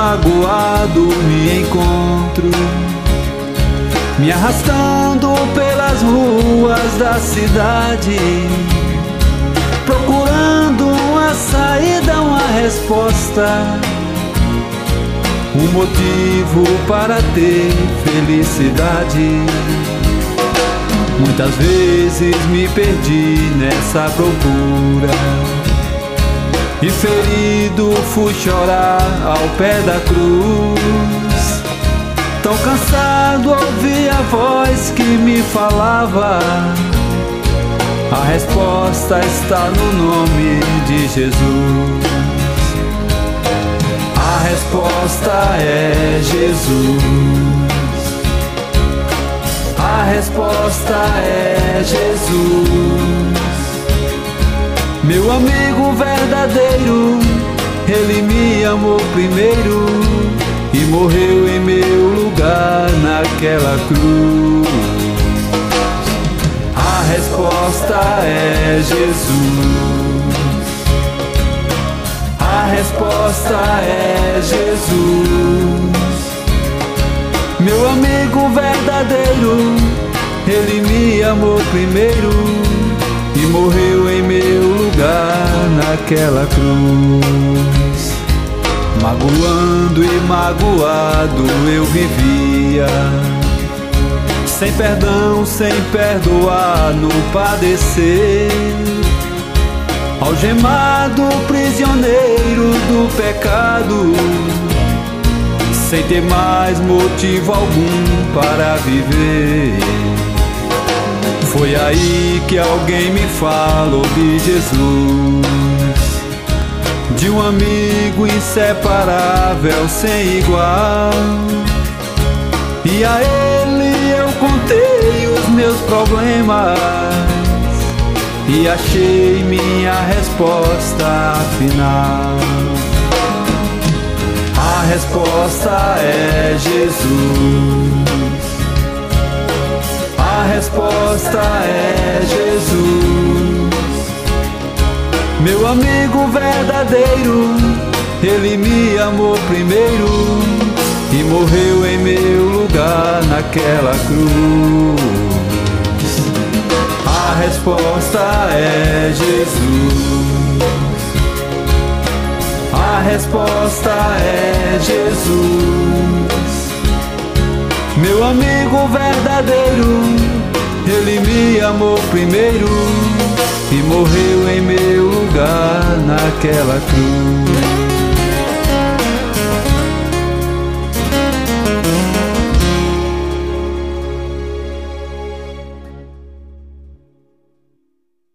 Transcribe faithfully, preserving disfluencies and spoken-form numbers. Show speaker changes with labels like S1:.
S1: magoado me encontro, me arrastando pelas ruas da cidade, procurando uma saída, uma resposta, um motivo para ter felicidade. Muitas vezes me perdi nessa procura e ferido fui chorar ao pé da cruz. Tão cansado ouvi a voz que me falava: a resposta está no nome de Jesus. A resposta é Jesus. A resposta é Jesus. Meu amigo verdadeiro, Ele me amou primeiro e morreu em meu lugar naquela cruz. A resposta é Jesus. A resposta é Jesus. Meu amigo verdadeiro, Ele me amou primeiro e morreu em meu lugar naquela cruz. Magoando e magoado eu vivia, sem perdão, sem perdoar, no padecer, algemado, prisioneiro do pecado, sem ter mais motivo algum para viver. Foi aí que alguém me falou de Jesus, de um amigo inseparável, sem igual. E a ele eu contei os meus problemas e achei minha resposta afinal. A resposta é Jesus. A resposta é Jesus. Meu amigo verdadeiro, Ele me amou primeiro e morreu em meu lugar naquela cruz. A resposta é Jesus. A resposta é Jesus. Meu amigo verdadeiro, Ele me amou primeiro e morreu em meu lugar naquela cruz.